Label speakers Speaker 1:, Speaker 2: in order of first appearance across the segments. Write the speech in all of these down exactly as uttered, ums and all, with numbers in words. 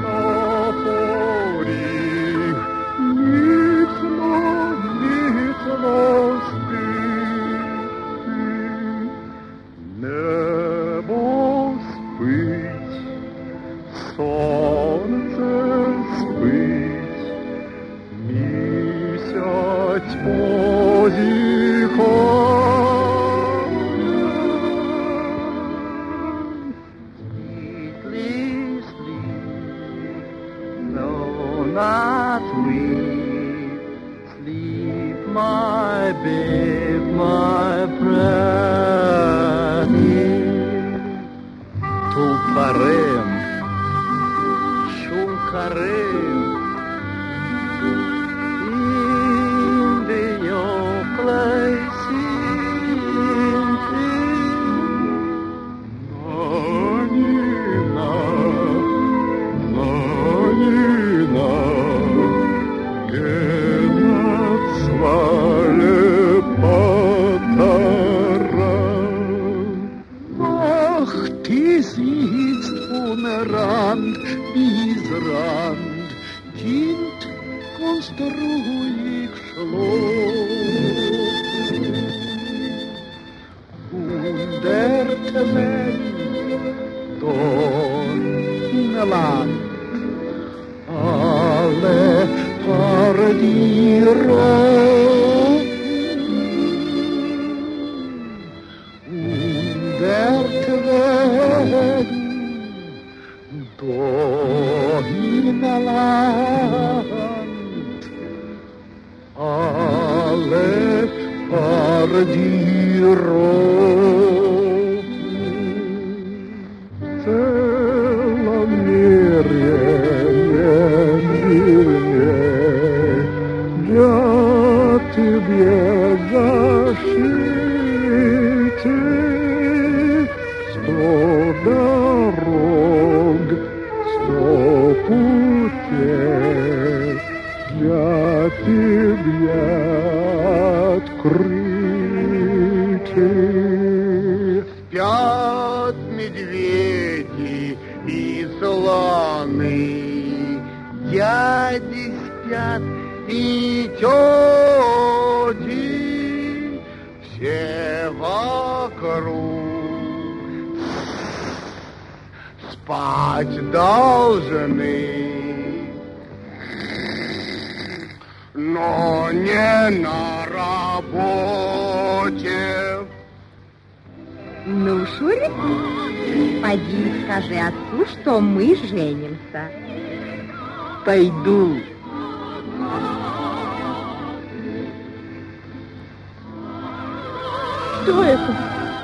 Speaker 1: на поріг, міцно, міцно спи, небо спить, сонце спить, місяць позіхає. Not weep, sleep, my babe, my precious. Tulparem, shulkarem, in your place in Nanina, Nanina. Ach, die sitzt von Rand bis Rand, Kind, kannst du ruhig schlafen. Hundert Meilen dort in Land, alle Paradieren. Hundert Wegen dahin Land, alle Paradieren. Целомерие для тебе зашиты сто дорог, сто путей для тебя открыты. Спят медведи и слоны, дяди спят и тети, все вокруг спать должны, но не на работе.
Speaker 2: Ну, Шурик, поди скажи отцу, что мы женимся.
Speaker 1: Пойду.
Speaker 2: Что это?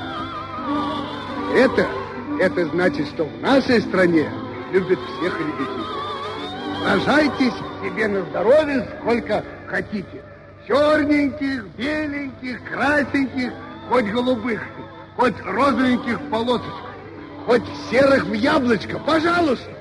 Speaker 1: Это, это значит, что в нашей стране любят всех ребятишек. Рожайтесь себе на здоровье сколько хотите. Черненьких, беленьких, красненьких, хоть голубых, хоть розовеньких в полосочку, хоть серых в яблочко, пожалуйста.